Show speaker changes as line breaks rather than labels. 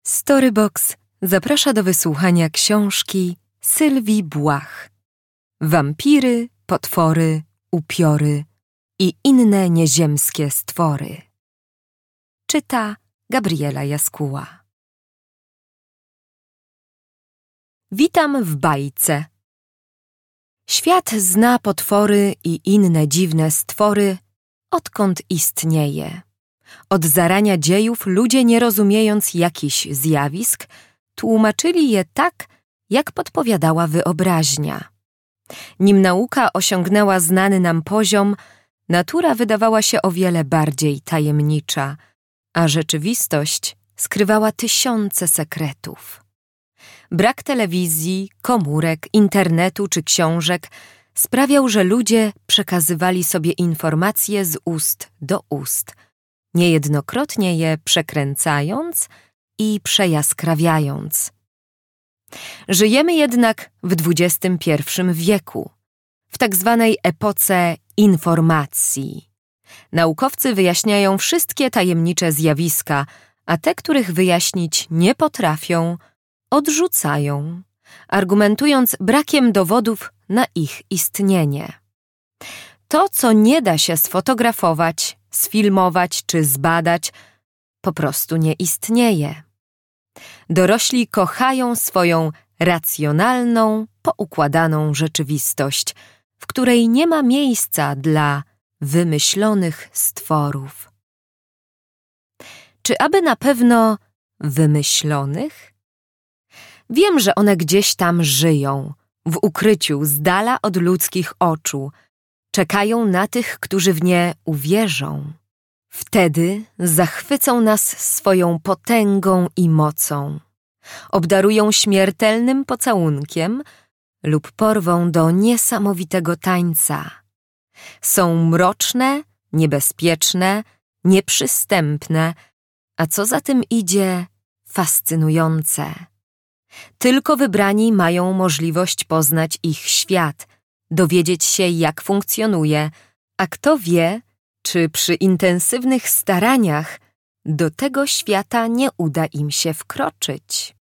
Storybox zaprasza do wysłuchania książki Sylwii Błach Wampiry, potwory, upiory i inne nieziemskie stwory. Czyta Gabriela Jaskuła. Witam w bajce. Świat zna potwory i inne dziwne stwory, odkąd istnieje. Od zarania dziejów ludzie, nie rozumiejąc jakichś zjawisk, tłumaczyli je tak, jak podpowiadała wyobraźnia. Nim nauka osiągnęła znany nam poziom, natura wydawała się o wiele bardziej tajemnicza, a rzeczywistość skrywała tysiące sekretów. Brak telewizji, komórek, internetu czy książek sprawiał, że ludzie przekazywali sobie informacje z ust do ust, niejednokrotnie je przekręcając i przejaskrawiając. Żyjemy jednak w XXI wieku, w tak zwanej epoce informacji. Naukowcy wyjaśniają wszystkie tajemnicze zjawiska, a te, których wyjaśnić nie potrafią, odrzucają, argumentując brakiem dowodów na ich istnienie. To, co nie da się sfotografować, sfilmować czy zbadać, po prostu nie istnieje. Dorośli kochają swoją racjonalną, poukładaną rzeczywistość, w której nie ma miejsca dla wymyślonych stworów. Czy aby na pewno wymyślonych? Wiem, że one gdzieś tam żyją, w ukryciu z dala od ludzkich oczu, czekają na tych, którzy w nie uwierzą. Wtedy zachwycą nas swoją potęgą i mocą, obdarują śmiertelnym pocałunkiem lub porwą do niesamowitego tańca. Są mroczne, niebezpieczne, nieprzystępne, a co za tym idzie, fascynujące. Tylko wybrani mają możliwość poznać ich świat, dowiedzieć się, jak funkcjonuje, a kto wie, czy przy intensywnych staraniach do tego świata nie uda im się wkroczyć.